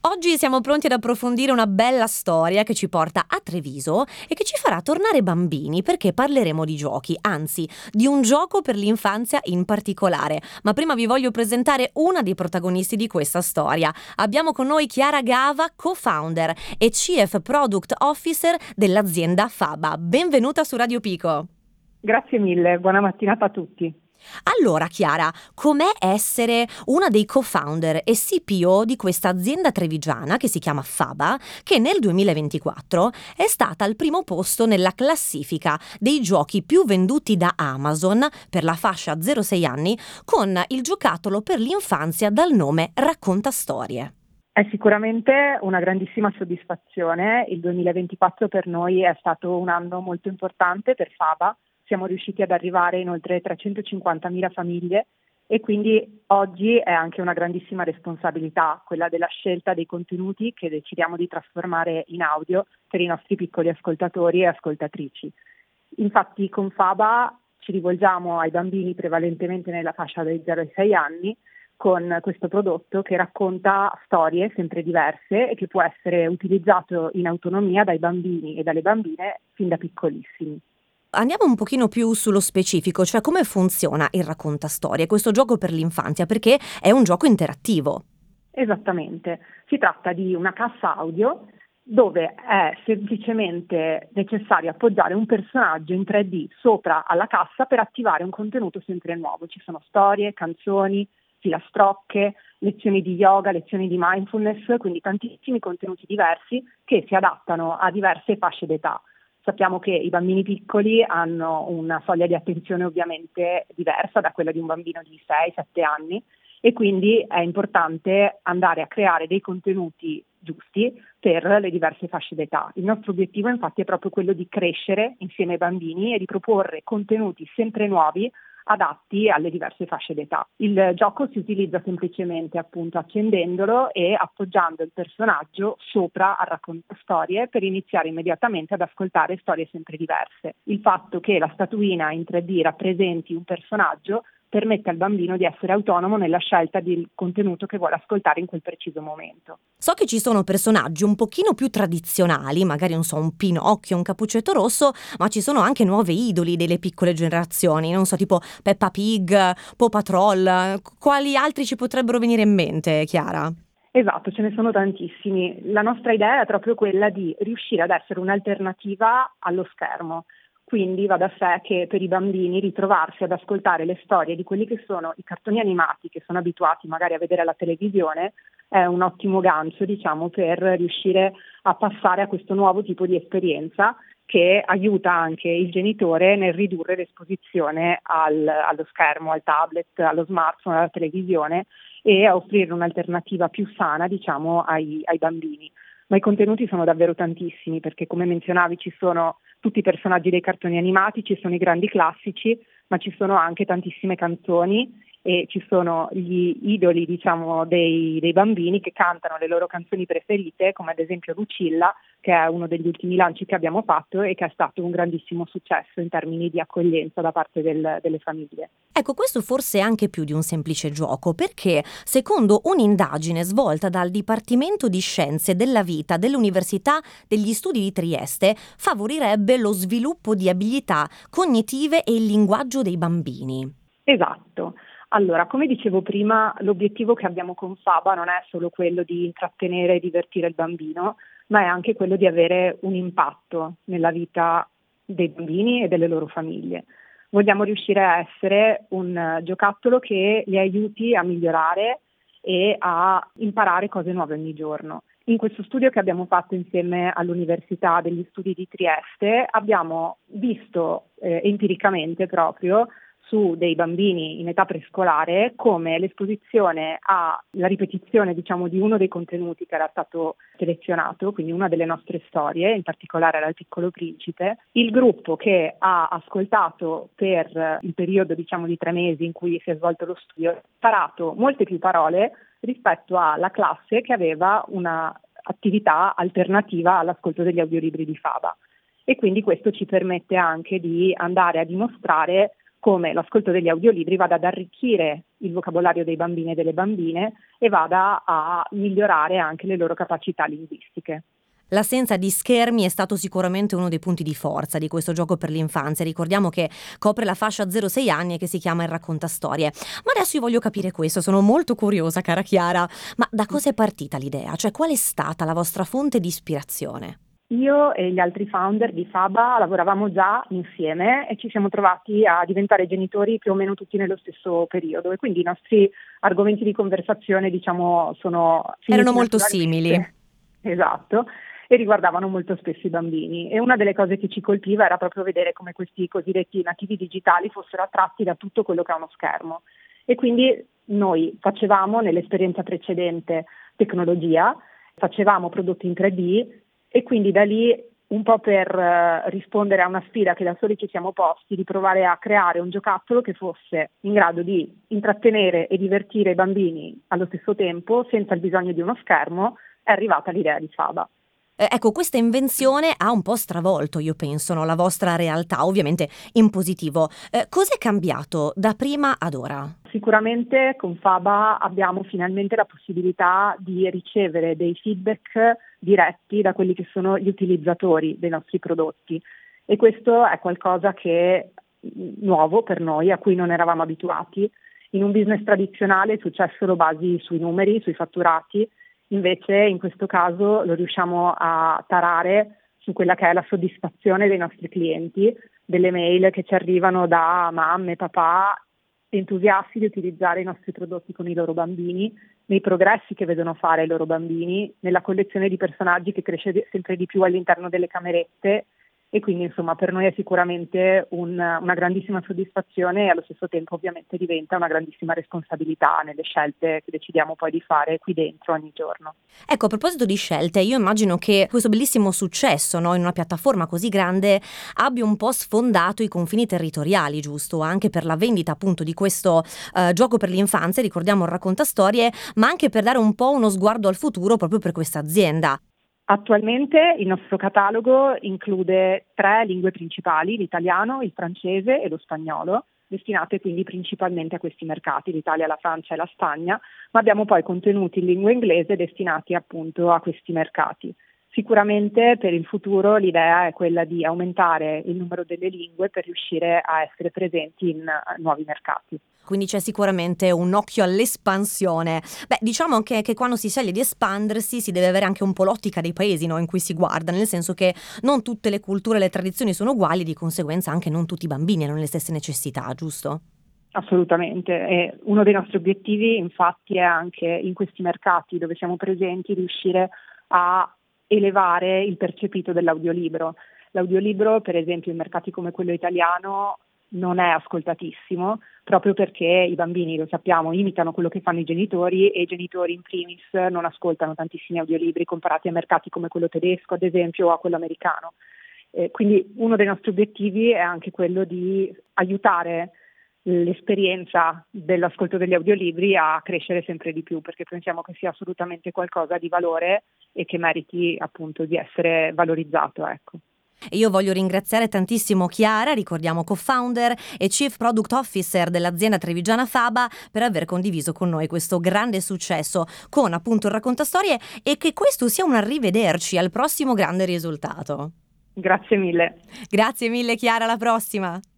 Oggi siamo pronti ad approfondire una bella storia che ci porta a Treviso e che ci farà tornare bambini, perché parleremo di giochi, anzi di un gioco per l'infanzia in particolare. Ma prima vi voglio presentare una dei protagonisti di questa storia. Abbiamo con noi Chiara Gava, co-founder e Chief Product Officer dell'azienda Faba. Benvenuta su Radio Pico. Grazie mille, buona mattinata a tutti. Allora Chiara, com'è essere una dei co-founder e CPO di questa azienda trevigiana che si chiama Faba, che nel 2024 è stata al primo posto nella classifica dei giochi più venduti da Amazon per la fascia 0-6 anni, con il giocattolo per l'infanzia dal nome Racconta Storie? È sicuramente una grandissima soddisfazione. Il 2024 per noi è stato un anno molto importante per Faba. Siamo riusciti ad arrivare in oltre 350.000 famiglie e quindi oggi è anche una grandissima responsabilità quella della scelta dei contenuti che decidiamo di trasformare in audio per i nostri piccoli ascoltatori e ascoltatrici. Infatti con Faba ci rivolgiamo ai bambini prevalentemente nella fascia dai 0 ai 6 anni con questo prodotto che racconta storie sempre diverse e che può essere utilizzato in autonomia dai bambini e dalle bambine fin da piccolissimi. Andiamo un pochino più sullo specifico, cioè come funziona il Racconta Storie, questo gioco per l'infanzia, perché è un gioco interattivo. Esattamente, si tratta di una cassa audio dove è semplicemente necessario appoggiare un personaggio in 3D sopra alla cassa per attivare un contenuto sempre nuovo. Ci sono storie, canzoni, filastrocche, lezioni di yoga, lezioni di mindfulness, quindi tantissimi contenuti diversi che si adattano a diverse fasce d'età. Sappiamo che i bambini piccoli hanno una soglia di attenzione ovviamente diversa da quella di un bambino di 6-7 anni e quindi è importante andare a creare dei contenuti giusti per le diverse fasce d'età. Il nostro obiettivo infatti è proprio quello di crescere insieme ai bambini e di proporre contenuti sempre nuovi adatti alle diverse fasce d'età. Il gioco si utilizza semplicemente appunto accendendolo e appoggiando il personaggio sopra al raccontastorie per iniziare immediatamente ad ascoltare storie sempre diverse. Il fatto che la statuina in 3D rappresenti un personaggio permette al bambino di essere autonomo nella scelta del contenuto che vuole ascoltare in quel preciso momento. So che ci sono personaggi un pochino più tradizionali, magari non so, un Pinocchio, un Cappuccetto Rosso, ma ci sono anche nuovi idoli delle piccole generazioni, non so, tipo Peppa Pig, Paw Patrol. Quali altri ci potrebbero venire in mente, Chiara? Esatto, ce ne sono tantissimi. La nostra idea è proprio quella di riuscire ad essere un'alternativa allo schermo. Quindi va da sé che per i bambini ritrovarsi ad ascoltare le storie di quelli che sono i cartoni animati che sono abituati magari a vedere alla televisione è un ottimo gancio, diciamo, per riuscire a passare a questo nuovo tipo di esperienza che aiuta anche il genitore nel ridurre l'esposizione allo schermo, al tablet, allo smartphone, alla televisione e a offrire un'alternativa più sana, diciamo, ai bambini. Ma i contenuti sono davvero tantissimi perché, come menzionavi, ci sono tutti i personaggi dei cartoni animati, ci sono i grandi classici, ma ci sono anche tantissime canzoni e ci sono gli idoli, diciamo, dei bambini che cantano le loro canzoni preferite, come ad esempio Lucilla, che è uno degli ultimi lanci che abbiamo fatto e che è stato un grandissimo successo in termini di accoglienza da parte delle famiglie. Ecco, questo forse è anche più di un semplice gioco, perché secondo un'indagine svolta dal Dipartimento di Scienze della Vita dell'Università degli Studi di Trieste, favorirebbe lo sviluppo di abilità cognitive e il linguaggio dei bambini. Esatto. Allora, come dicevo prima, l'obiettivo che abbiamo con Faba non è solo quello di intrattenere e divertire il bambino, ma è anche quello di avere un impatto nella vita dei bambini e delle loro famiglie. Vogliamo riuscire a essere un giocattolo che li aiuti a migliorare e a imparare cose nuove ogni giorno. In questo studio che abbiamo fatto insieme all'Università degli Studi di Trieste abbiamo visto empiricamente proprio su dei bambini in età prescolare come l'esposizione alla ripetizione, diciamo, di uno dei contenuti che era stato selezionato, quindi una delle nostre storie, in particolare era Il Piccolo Principe, il gruppo che ha ascoltato per il periodo, diciamo, di 3 mesi in cui si è svolto lo studio, ha imparato molte più parole rispetto alla classe che aveva una attività alternativa all'ascolto degli audiolibri di Faba. E quindi questo ci permette anche di andare a dimostrare come l'ascolto degli audiolibri vada ad arricchire il vocabolario dei bambini e delle bambine e vada a migliorare anche le loro capacità linguistiche. L'assenza di schermi è stato sicuramente uno dei punti di forza di questo gioco per l'infanzia. Ricordiamo che copre la fascia 0-6 anni e che si chiama Il raccontastorie. Ma adesso io voglio capire questo, sono molto curiosa, cara Chiara. Ma da cosa è partita l'idea? Cioè, qual è stata la vostra fonte di ispirazione? Io e gli altri founder di Faba lavoravamo già insieme e ci siamo trovati a diventare genitori più o meno tutti nello stesso periodo, e quindi i nostri argomenti di conversazione, diciamo, Erano molto simili. Esatto, e riguardavano molto spesso i bambini, e una delle cose che ci colpiva era proprio vedere come questi cosiddetti nativi digitali fossero attratti da tutto quello che è uno schermo. E quindi noi facevamo nell'esperienza precedente tecnologia, facevamo prodotti in 3D, e quindi da lì, un po' per rispondere a una sfida che da soli ci siamo posti, di provare a creare un giocattolo che fosse in grado di intrattenere e divertire i bambini allo stesso tempo senza il bisogno di uno schermo, è arrivata l'idea di Faba. Ecco, questa invenzione ha un po' stravolto, io penso, no, la vostra realtà, ovviamente in positivo. Cos'è cambiato da prima ad ora? Sicuramente con Faba abbiamo finalmente la possibilità di ricevere dei feedback diretti da quelli che sono gli utilizzatori dei nostri prodotti, e questo è qualcosa che è nuovo per noi, a cui non eravamo abituati. In un business tradizionale il successo lo basi sui numeri, sui fatturati. Invece in questo caso lo riusciamo a tarare su quella che è la soddisfazione dei nostri clienti, delle mail che ci arrivano da mamme, papà, entusiasti di utilizzare i nostri prodotti con i loro bambini, nei progressi che vedono fare i loro bambini, nella collezione di personaggi che cresce sempre di più all'interno delle camerette. E quindi insomma per noi è sicuramente una grandissima soddisfazione, e allo stesso tempo ovviamente diventa una grandissima responsabilità nelle scelte che decidiamo poi di fare qui dentro ogni giorno. Ecco, a proposito di scelte, io immagino che questo bellissimo successo, no, in una piattaforma così grande abbia un po' sfondato i confini territoriali, giusto? Anche per la vendita appunto di questo gioco per l'infanzia, ricordiamo il raccontastorie, ma anche per dare un po' uno sguardo al futuro proprio per questa azienda. Attualmente il nostro catalogo include 3 lingue principali, l'italiano, il francese e lo spagnolo, destinate quindi principalmente a questi mercati, l'Italia, la Francia e la Spagna, ma abbiamo poi contenuti in lingua inglese destinati appunto a questi mercati. Sicuramente per il futuro l'idea è quella di aumentare il numero delle lingue per riuscire a essere presenti in nuovi mercati. Quindi c'è sicuramente un occhio all'espansione. Beh, diciamo anche che quando si sceglie di espandersi si deve avere anche un po' l'ottica dei paesi, no, in cui si guarda, nel senso che non tutte le culture e le tradizioni sono uguali, di conseguenza anche non tutti i bambini hanno le stesse necessità, giusto? Assolutamente, e uno dei nostri obiettivi infatti è anche in questi mercati dove siamo presenti riuscire a elevare il percepito dell'audiolibro. L'audiolibro, per esempio, in mercati come quello italiano non è ascoltatissimo, proprio perché i bambini, lo sappiamo, imitano quello che fanno i genitori, e i genitori in primis non ascoltano tantissimi audiolibri comparati a mercati come quello tedesco, ad esempio, o a quello americano. Quindi uno dei nostri obiettivi è anche quello di aiutare l'esperienza dell'ascolto degli audiolibri a crescere sempre di più, perché pensiamo che sia assolutamente qualcosa di valore e che meriti appunto di essere valorizzato, ecco. E io voglio ringraziare tantissimo Chiara, ricordiamo co-founder e Chief Product Officer dell'azienda trevigiana Faba, per aver condiviso con noi questo grande successo con appunto il raccontastorie, e che questo sia un arrivederci al prossimo grande risultato. Grazie mille. Grazie mille Chiara, alla prossima!